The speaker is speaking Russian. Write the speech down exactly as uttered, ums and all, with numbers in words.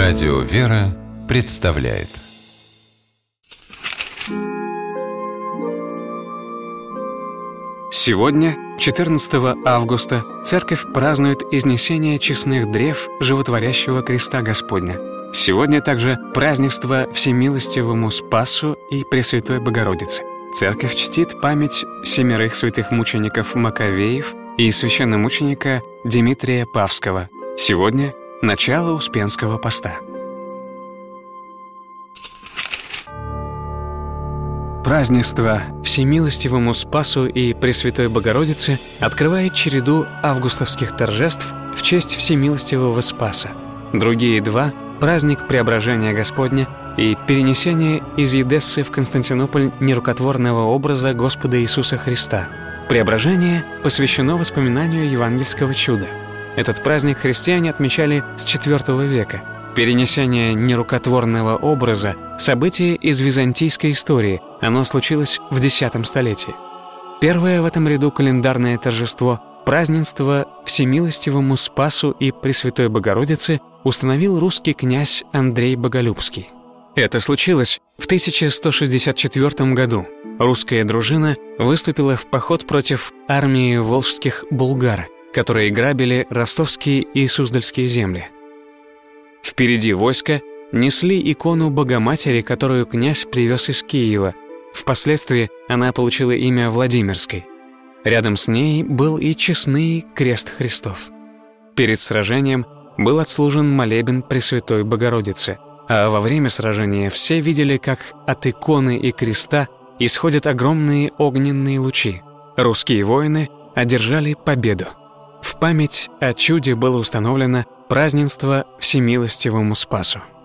Радио «Вера» представляет. Сегодня, четырнадцатого августа, Церковь празднует изнесение честных древ животворящего креста Господня. Сегодня также празднество Всемилостивому Спасу и Пресвятой Богородице. Церковь чтит память семерых святых мучеников Маковеев и священномученика Димитрия Павского. Сегодня начало Успенского поста. Празднество Всемилостивому Спасу и Пресвятой Богородице открывает череду августовских торжеств в честь Всемилостивого Спаса. Другие два – праздник Преображения Господня и перенесение из Едессы в Константинополь нерукотворного образа Господа Иисуса Христа. Преображение посвящено воспоминанию евангельского чуда. Этот праздник христиане отмечали с четвёртого века. Перенесение нерукотворного образа – событие из византийской истории, оно случилось в десятом столетии. Первое в этом ряду календарное торжество – празднество Всемилостивому Спасу и Пресвятой Богородице установил русский князь Андрей Боголюбский. Это случилось в тысяча сто шестьдесят четвёртом году. Русская дружина выступила в поход против армии волжских булгар, которые грабили ростовские и суздальские земли. Впереди войска несли икону Богоматери, которую князь привез из Киева. Впоследствии она получила имя Владимирской. Рядом с ней был и честный крест Христов. Перед сражением был отслужен молебен Пресвятой Богородицы, а во время сражения все видели, как от иконы и креста исходят огромные огненные лучи. Русские воины одержали победу. В память о чуде было установлено празднество Всемилостивому Спасу.